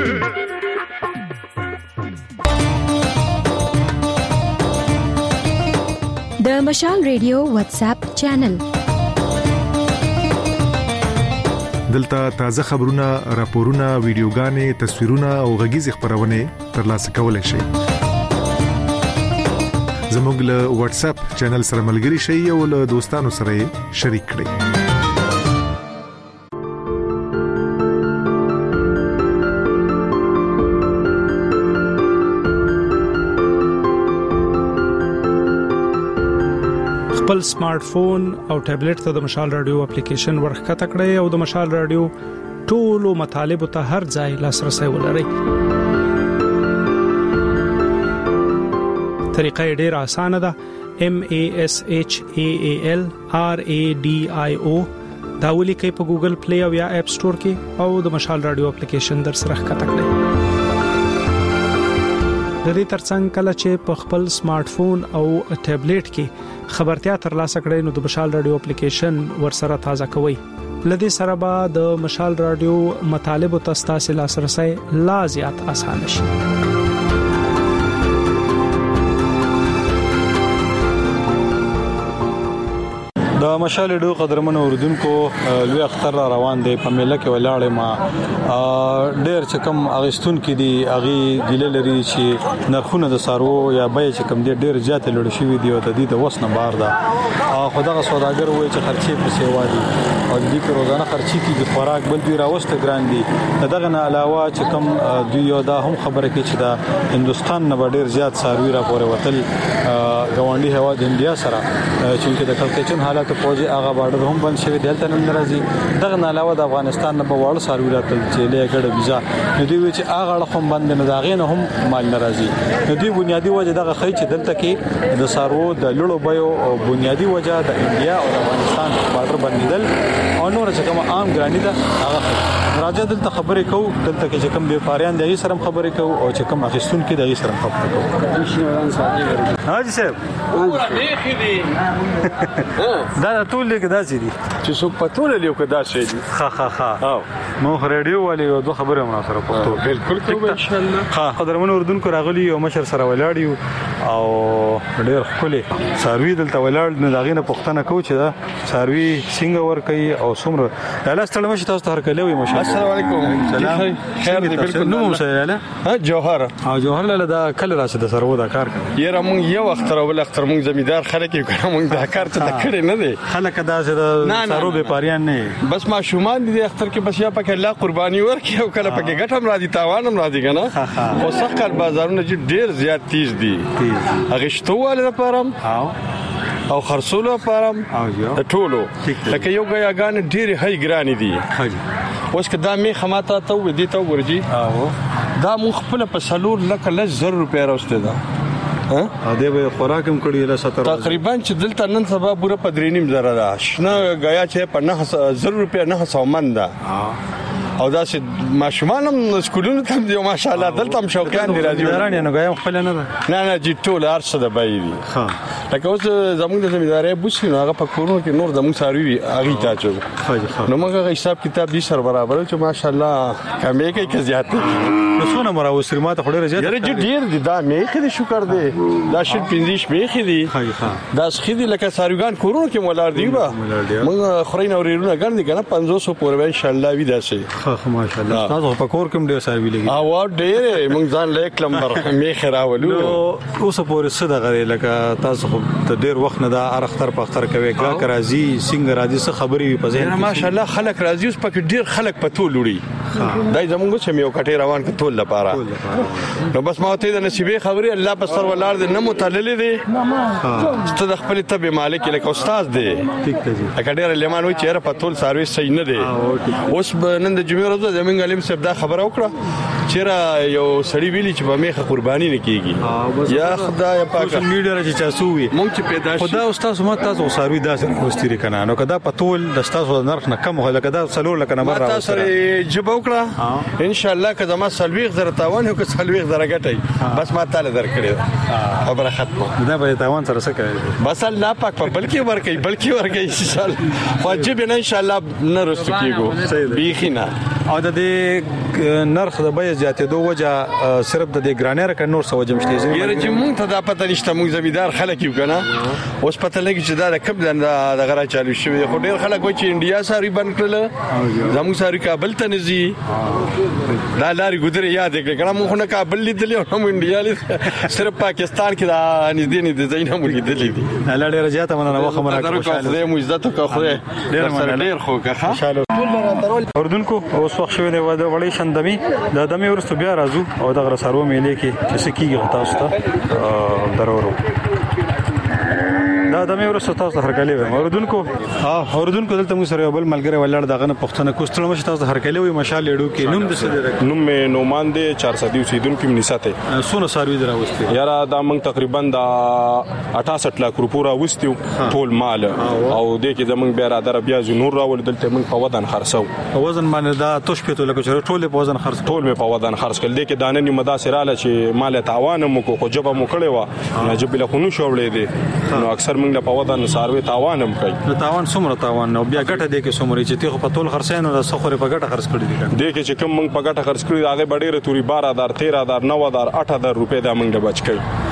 د مشال ریډیو واتس اپ چینل دلته تازه خبرونه راپورونه ویډیوګانې تصویرونه او غږیز خبرونه ترلاسه کولای شئ زموږ له واتس اپ چینل سره ملګري شئ او له دوستانو سره شریک کړئ خپل سمارټ فون او ټابلیټ ته د مشال رادیو اپلیکیشن ورخکته کړئ او د مشال رادیو ټولو مطالب ته هر ځای لاسرسي ولرئ طریقه ډیره اسانه ده MASHAALRADIO دا ولیکئ په ګوګل پلی او یا اپ سٹور کې او د مشال رادیو اپلیکیشن در سره ښکته کړئ د دې ترڅنګ کله چې په خپل سمارټ فون او ټابلیټ کې خبرتیا ترلاسه کړئ نو د مشال رادیو اپلیکیشن ورسره تازه کوئ لدې سره به د مشال رادیو مطالب او تاسو لاسرسي لا زیات اسانه شي د مشال ډو قدرمن اوردونکو لوی اختر روان دی په میله کې ولاړې ما ډېر چې کم اغستون کې دی اغي ګیله لري چې نرخونه د سارو یا بای چې کم دی ډېر زیات لړ شوی دی او د دې د وسنه بار ده خدای سوداګر وای چې خرچې په سیوا دي او د دې په روزانه خرچې کې د خوراک بل دی راوسته ګران دي دغه نه علاوه چې کم دوی یو دا هم خبره کې چې دا هندستان نه ډېر زیات ساروی را پورې وتل غونډي هوا د انډیا سره چې د کلکچن حالات فوجي هغه بارډر هم بند شوی دلته نن راځي دغه نه علاوه د افغانستان نه په وړ ساروی راتل چې لګړه ویزا نو دی چې هغه هم بند نه داغې نه هم مال ناراضي نو دی بنیادی وجه دغه خی چې دلته کې د سارو د لړو بيو بنیادی وجه د انډیا او افغانستان بارډر بندیدل او نور چې کوم عام ګرانی ده هغه راځي دلته خبرې کوو دلته کې چې کوم بیپاریان دغه سره خبرې کوو او چې کوم اخیستون کې دغه سره خبرې کوو حاجی صاحب دا ټول لیک داسې دي چې څوک پټول لیک داسې دي ها مو رادیو والے یو دوه خبره مو سره پښتو بالکل کوم ان شاء الله قدرمن اردوونکو راغلی او مشر سره ولاړیو او ډېر خولي ساروی دلته ولاړ نه داغینه پښتنه کو چې دا ساروی څنګه ور کوي او څومره الله ستړي مشه تاسو ته هرکلی وي مشه السلام علیکم سلام خیر دی بالکل نو مشه یاله جوهر او جوهر لاله دا کله راشه د سرو دا کار کوي یره مونږ یو اختر او بل اختر مونږ زمیدار خلک یو کړه مونږ دا کار ته کړی نه دی خلک دا چې سرو به پاریان نه بس ما شومان دي اختر کې بس یا پکې الله قرباني ورکړي او کله پکې ګټم راځي تاوان هم راځي کنه خو سخت بازارونه چې ډیر زیات تیز دي هغه شتواله لپاره او خرصولو لپاره د ټولو لکه یو غیاګان ډیر هاي ګرانی دي اوس کدا می خماته ته ودی ته ورجی دا مخ خپل په سلور لکه لزر روپیا راوسته ده ا دې به خوراکم کړی له 70 تقریبا چې دلته نن سبا پوره 3.5 زره ده شنه غیا چې په 9000 روپیا 900 من ده او دا چې ماشومان هم سکولونو ته دی ماشاءالله دلته هم شوقیان دي راځي زميداران نه غوایم خپل نه نه جی ټول ارشه ده بای دي ها لکه اوس زموږ د زمیداري بوسي نو هغه په کورونو کې نور زموږ ساروي اغي تا چو نو موږ حساب کتاب دي سر برابر چې ماشاءالله کمې کې زیات نو څونه مراوسر ماته خړې زیات یره جی ډیر دي دا مې خې شکر دی دا شل پنځیش مې خې دي دا خې لکه ساروګان کورونو کې مولار دی با موږ خورین اورېرونه ګرځي کنه 500 پورې ان شاء الله وی داسې ماشاءالله تاسو په کور کې ډیر ساروي لګي او ډیر موږ ځان لیک لمبر مې خراولو اوس پورې صدا غري لکه تاسو ته ډیر وخت نه دا اختر په اختر کوي کا راځي څنګه راځي څه خبري په ذهن ماشاءالله خلک راځي اوس پکې ډیر خلک په ټول وړي دای زموږ چې یو کټي روان ک ټول لپاره نو بس ما ته د نصیبې خبري الله په سر ولار دې نه متعلل دي ست د خپل تبع مالک لکه استاد دی ټیک دی اکډیر لمن وي چې په ټول سرویس صحیح نه دی اوس نن د جمعې ورځ زمونږ علم صاحب دا خبره وکړه چې یو سړی ویلی چې په میخه قرباني نه کیږي یا خدای پاک سوشل میډیا چې چاسو وي مونږ چې پیدا شي خدای استاد سم تاسو سروي داسې کوستری کنه نو کدا په ټول د تاسو نرخ نه کم هله کدا سلور لکه نه راځي تاسو جبو وکړه ان شاء الله که زما سلويغ زره تاوان او که سلويغ زره ګټي بس ما تعالی درکړي خبره ختمه دا به تاوان سره څه کوي بس الله پاک په بلکې ورکي ان شاء الله واجب نه ان شاء الله نه رسو کیګو بیخینا او د نرخ د بیه زیاتېدو وجه صرف د ګرانر ک نور څه وجه مشته یره چې مونږ ته دا پته نشته مونږ زمیدار خلک یو کنه اوس پته لګی چې دا کب د غرا چالو شوی خو ډیر خلک وایي چې انډیا ساری بند کړل زموږ ساری کابل ته نزي دا لاري ګذر یاد کړه مونږ نه کابل لیدل او هم انډیا لید صرف پاکستان کې دا نږدې نه دي زینه مونږ لیدل دي الله ډیر زیاته مننه واخه مرکه خوشاله مو عزت او خو ډیر خو که خوشاله اردوونکو اوس وخت شوی دی وړي شندمي د دمه ورستو بیا راځو او د غرسارو میلې کې چې کیږي تاسو ته ضرورو دا دمه ورستو تاسو هرکلی وي اردوونکو دلته مو سره بل ملګری ولړ دغه نه پښتنه کوستل مشه تاسو هرکلی وي مشال لیډو کې نوم د سره نوم مې نومان دي 400 اوسیدونکو کې نساته سونه سروي دراوستي یاره دا موږ تقریبا د 68 لک روپو راوستیو ټول مال او د کې زمونږ بیا را در بیا نور راول دلته موږ په ودان خرڅو وزن باندې دا توش پېټو لکه ټول په وزن خرڅ ټول مې په ودان خرڅ کړل د کې دانه نیمه داسراله چې مال تعاون مو کو جبه مو کړي و نه جبه له خونو شوړې دي نو اکثر موږ په ودان ساروي تاوان هم کوي نو تاوان څومره تاوان نو بیا ګټه دی کې څومره چې ته په ټول خرڅینو د سخره په ګټه خرڅ کړی دي د کې چې کوم موږ په ګټه خرڅ کړی هغه ډېره توري 12000 13000 9000 8000 روپے دا موږ بچ کړی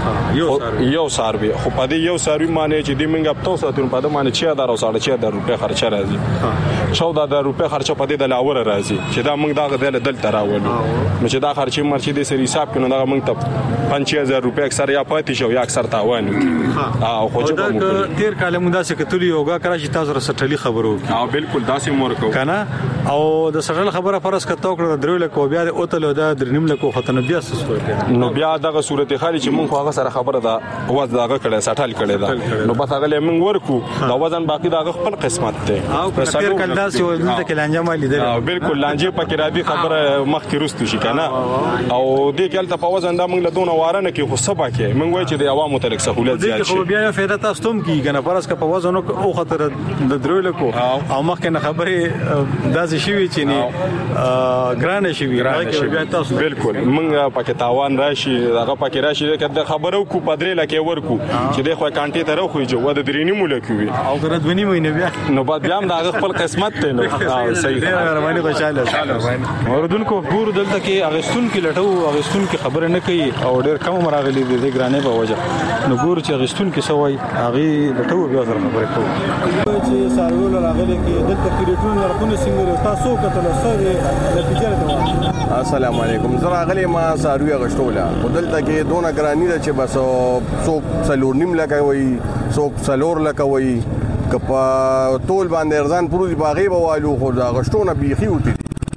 یو ساروی خو په دې یو ساروی باندې چې د منګ په توسه تر په دې باندې 6000 روپے خرچه راځي 14000 روپے خرچه په دې د لاور راځي چې دا موږ دا دلته راولو نو چې دا خرچه مرچې د سری حساب کړو دا موږ ته 5000 روپے اکثر یا پاتې شو یا اکثر تاوان خو چې دا تیر کال موږ داسې کتلی یوګه کرا چې تاسو سره ټلی خبرو بالکل داسې مور کو کنه او د سټل خبره فرض کته کړو درول کو بیا د اوتلو دا درنیم له کو ختنه بیا څه نو بیا دغه صورت خالي چې موږ هغه سره خبره دا وځ داغه کړه سټل کړه دا نو بس هغه موږ ورکو دا وزن باقی داغه خپل قسمت ته او تیر کال داسې ولنه کې لانجه مالي دی بالکل لانجه پکې را دي خبره مخ کې رستو شي کنه او دې کال ته په وزن دا موږ له دونه واره نه کې خو سبا کې موږ وای چې د عوامو تلک سہولت زیات شي خو بیا فائدہ تاسو ته کی کنه فرض کا په وزن او خطر د درول کو او مخ کې خبره داسې شي چې نه ګرانه شي بیا تاسو بالکل موږ پکې تاوان راشي هغه پکې راشي کله خبرو کو پدرې لکه ورکو چې د خو کانټي ته راخوي جو ود درینی مولکوي او ګرد ونی مې بیا نو بعد بیا هم دا خپل قسمت ته نو صحیح رواني خوشاله اوردونکو ګور دلته کې اغستون کې لټو اغستون کې خبره نه کوي او ډېر کم مراغلي دي د ګرانې په وجه نو ګور چې اغستون کې سوای هغه لټو بیا سره خبره کوي چې سارول راغلي کې دلته کې ریټون ورکونه څنګه تاسو کتل سره د تجارت السلام علیکم زه راغلی ما ساروی غشتوله دلته کې دونه ګرانی ده چې بس څوک څلور نیم لکه وي څوک څلور لکه وي کپا ټول باندې ارزان پروزي باغې به والو خو دا غشتونه بيخي وتی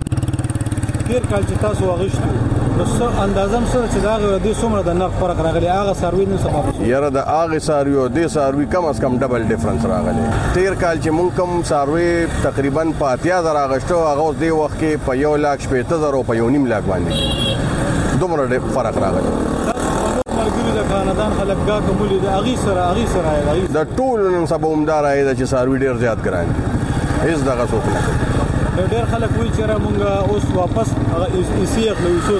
تیر کال چې تاسو غشتو نو څه اندازم سره چې دا غو دې څومره د نرخ فرق راغلی هغه ساروی نو سبب یاره د هغه ساروی او د ساروی کم از کم ډبل ډیفرنس راغلی تیر کال چې مونږ کم ساروی تقریبا 5000 غشتو هغه اوس د وخت کې په 1,80,000 او په 1.5 لک باندې دومره فرق راغلی د خاندان خلک کا کومولي د اغي سره د ټول نن سبا عمدار آی د چې ساروی ډیر زیات ګران هیڅ دغه څوک نه ډېر خلک وایي چې را مونږ اوس واپس ایسي اخلو یسو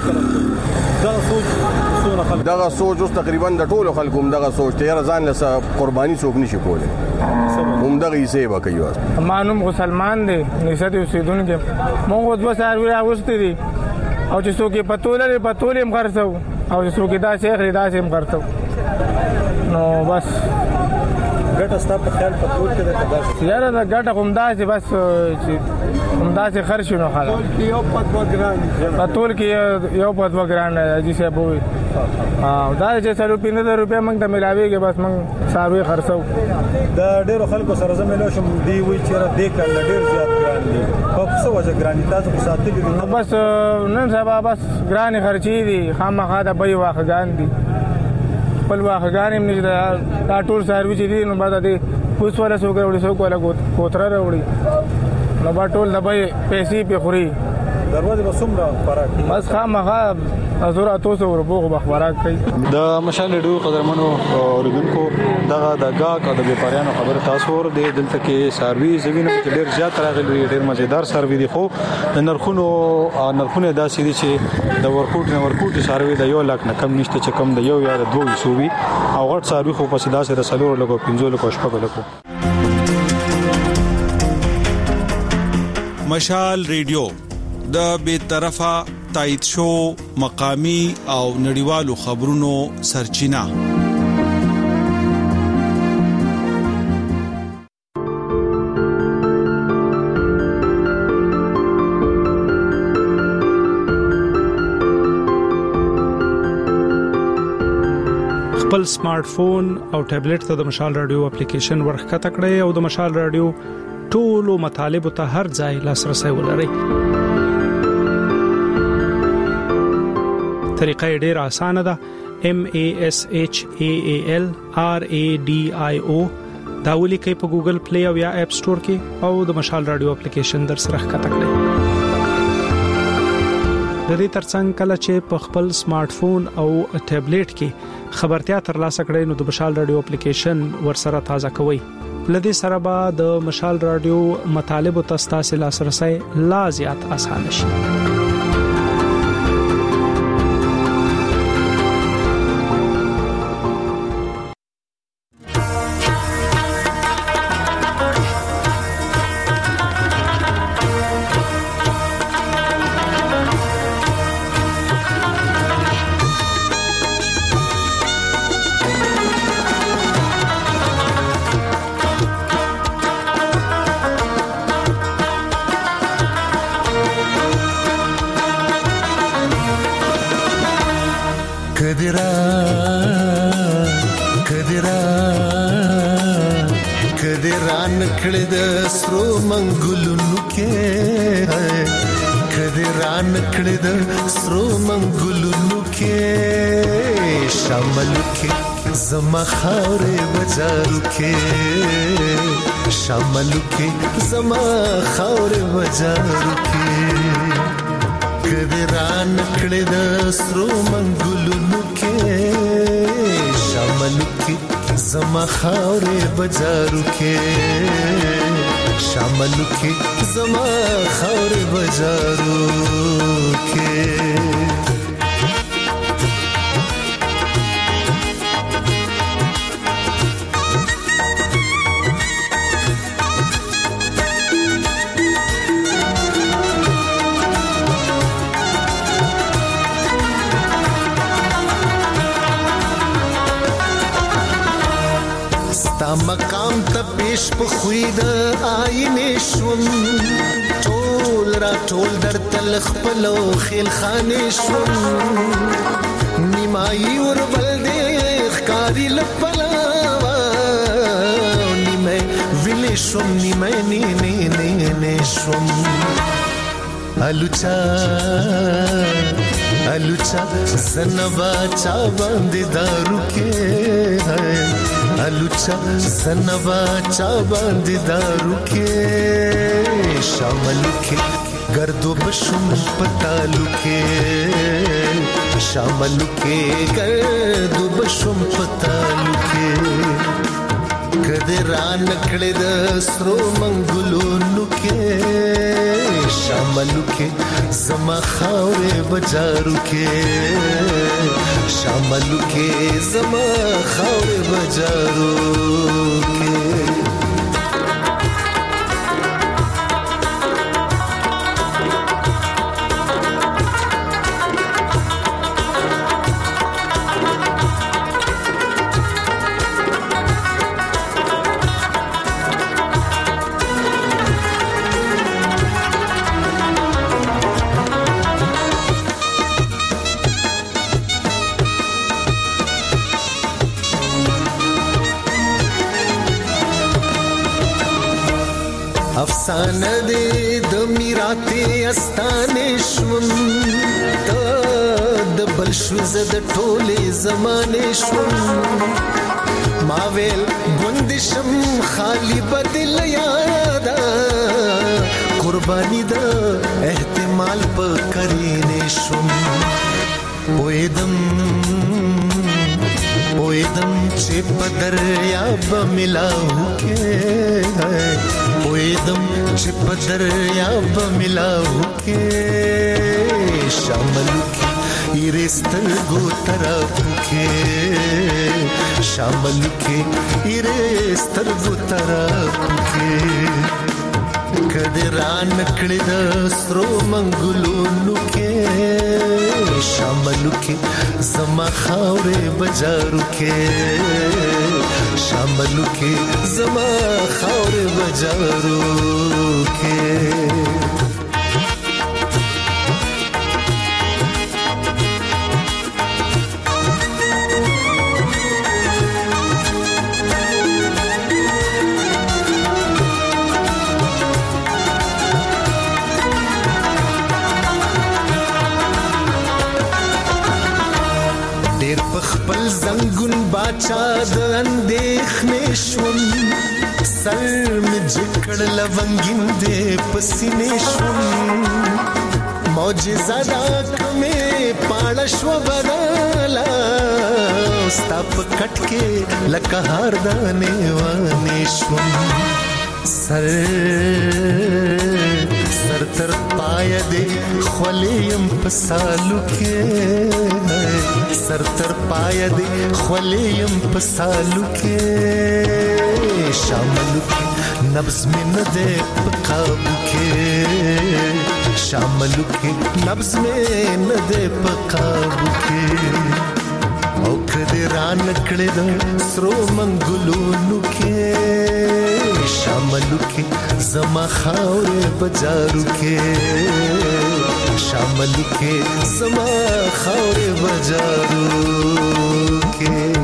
طرف دغه سوچ اوس تقریبا د ټولو خلکو دغه سوچ ته ځان له قرباني څوک نشي کولی هم دغه یې به کوي مانوم مسلمان دی نسد اوسیدونکو مونږ دوه ساروی راوستي دي او چې څوک پتول هم خرڅو او چې څوک دا شیخ دا هم خرڅو نو بس ګټه ستا په خیال په ټول کې د خبر یاره دا ګټه کوم داسې بس چې کوم داسې خرڅ شنو خلک یو په 2 ګران په ټول کې یو په 2 ګران دی چې بوي دا چې 350 روپیا موږ ته ملاويږي بس موږ ساروي خرڅو د ډېرو خلکو سره زموږ شم دی وی چې را دې کړل ډېر زیات ګران دي په څه وجه ګران تاسو په ساتلي دي بس نن سبا بس ګران خرچي دي خامخا د بي واخګان دي خپل واخګان هم نشته دا ټول سروي چې دي نو بعد دې پوس ولا سو کوي سو کوله کوتره وروړي نو با ټول د بي پیسې په خوري دروازه به څومره فرق بس خامخا ازور اتوسو وربوغ بخبرات کوي د مشال ډیو قدرمنو اوردونکو دغه د گاګ او د بیپاریانو خبر تاسو ور د دلته کې سروي زوینه چې ډیر زیات راغلي ډیر مزیدار سروي دي خو د نرخونو داسې دي چې د ورکوټ سروي د 1 لک نه کم نشته چې کم د 1 یا 2 سووي او غټ سروي خو په سیده سره سلور لګو 15 لګو شپږ لګو مشال ریډیو د بیطرفه تایید شو مقامی او نړیوالو خبرونو سرچینه خپل سمارټ فون او ټابلیټ ته د مشال رادیو اپلیکیشن ورخکته کړئ او د مشال رادیو ټولو مطالب ته هر ځای لاسرسي ولرئ طریقه ډیر اسانه ده MASHAAL RADIO دا ولیکئ په ګوګل پلی او یا اپ سٹور کې او د مشال رادیو اپلیکیشن در سره ښکته کړئ د دې ترڅنګ کله چې په خپل سمارټ فون او ټابلیټ کې خبرتیا ترلاسه کړئ نو د مشال رادیو اپلیکیشن ورسره تازه کوئ لدې سره به د مشال رادیو مطالب او تاسو لاسرسي لا زیات اسانه شي کدی ران کړه د سرو منګلونو کې کدی ران کړه د سرو منګلونو کې شامل کې زما خاورې بازارو کې شامل کې زما خاورې بازارو کې کدی ران کړه د سرو منګلونو کې شامل کې زما خاورې بازارو کې شامل کې زما خاورې بازارو کې مقام ته پیش په خوې د آینې شوم ټول را ټول در تل خپلو خیل خانې شوم نیمایي وربل دې ښکاري لپلاوه نیمه ویلې شوم نیمه نه شوم الوچا زنبا چا باندې دارو کې الوچا زنبا چا باندې دارو کې شامل کې گردو بشم پتالو کې شامل کې گردو بشم پتالو کې کدی ران کړه د سرو منګلونو کې شامل کې زما خاورې بازارو کې شامل کې زما خاورې بازارو کې افسانه دې د میراته استانې شوم د بل شو زد ټولې زمانه شوم ما ویل بندشم خالی بدل یادا قربانی د احتمال په کرینې شوم پویدم چې په دریاب ملاو کې پویدم چې په دریاب ملاو کې شامل کې ایرستل گو طرف کې شامل کې ایرستل گو طرف کې کدی ران کړه د سرو منګلونو کې شامل کې زما خاورې بازارو کې شامل کې زما خاورې بازارو کې خپل زنګون باچا د اندېښنې شوم سر مې جکړ لونګین دې پسینې شوم معجزه دا کمې پاړه شو بدلا ستا په کټ کې لکه هار دانې وانې شوم سر تر پای دې خولیم په سالو کې سر تر پای دې خولیم په سالو کې شامل کې نبض مې نه دې په قابو کې شامل کې نبض مې نه دې په قابو کې او کدی ران کړه د سرو منګلونو کې شامل کې زما خاورې بازارو کې شامل کې زما خاورې بازارو کې